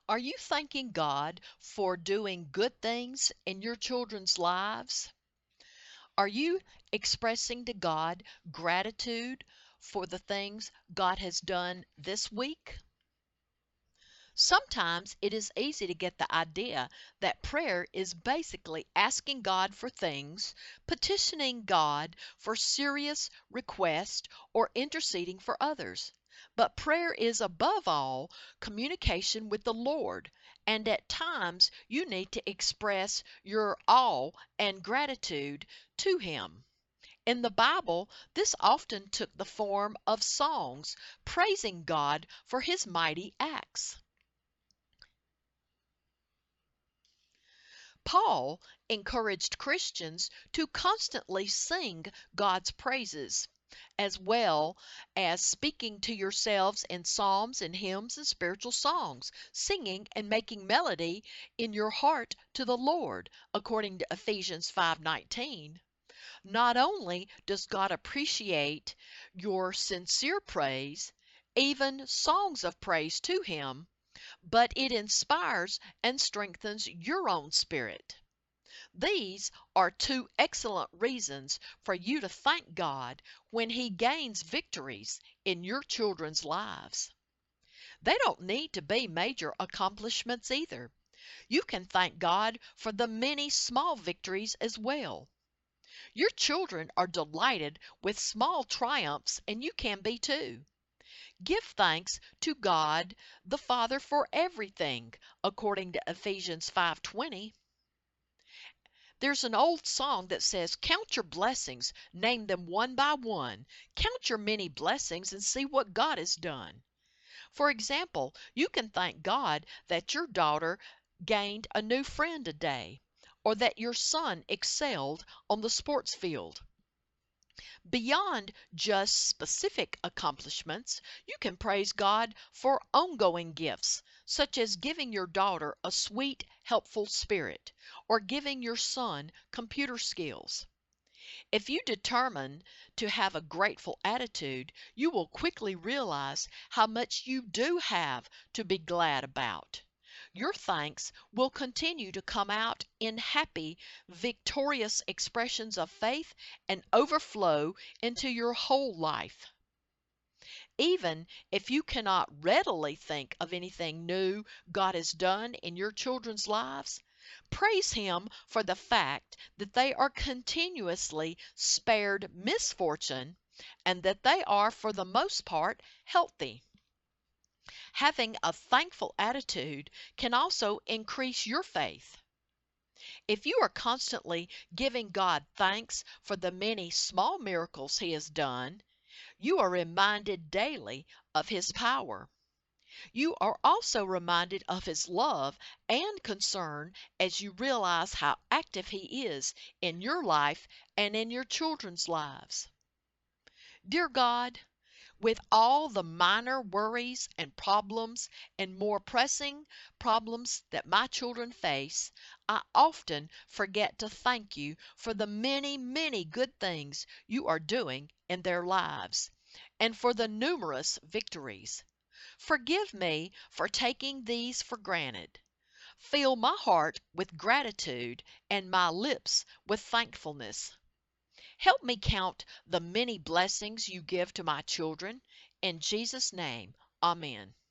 Are you thanking God for doing good things in your children's lives? Are you expressing to God gratitude for the things God has done this week? Sometimes it is easy to get the idea that prayer is basically asking God for things, petitioning God for serious requests, or interceding for others. But prayer is above all communication with the Lord, and at times you need to express your awe and gratitude to Him. In the Bible, this often took the form of songs praising God for His mighty acts. Paul encouraged Christians to constantly sing God's praises, as well as speaking to yourselves in psalms and hymns and spiritual songs, singing and making melody in your heart to the Lord, according to Ephesians 5:19. Not only does God appreciate your sincere praise, even songs of praise to Him, but it inspires and strengthens your own spirit. These are two excellent reasons for you to thank God when He gains victories in your children's lives. They don't need to be major accomplishments either. You can thank God for the many small victories as well. Your children are delighted with small triumphs, and you can be too. Give thanks to God the Father for everything, according to Ephesians 5:20. There's an old song that says, "Count your blessings, name them one by one. Count your many blessings and see what God has done." For example, you can thank God that your daughter gained a new friend today, or that your son excelled on the sports field. Beyond just specific accomplishments, you can praise God for ongoing gifts, such as giving your daughter a sweet, helpful spirit, or giving your son computer skills. If you determine to have a grateful attitude, you will quickly realize how much you do have to be glad about. Your thanks will continue to come out in happy, victorious expressions of faith and overflow into your whole life. Even if you cannot readily think of anything new God has done in your children's lives, praise Him for the fact that they are continuously spared misfortune and that they are, for the most part, healthy. Having a thankful attitude can also increase your faith. If you are constantly giving God thanks for the many small miracles He has done, you are reminded daily of His power. You are also reminded of His love and concern as you realize how active He is in your life and in your children's lives. Dear God, with all the minor worries and problems and more pressing problems that my children face, I often forget to thank you for the many, many good things you are doing in their lives and for the numerous victories. Forgive me for taking these for granted. Fill my heart with gratitude and my lips with thankfulness. Help me count the many blessings you give to my children. In Jesus' name, amen.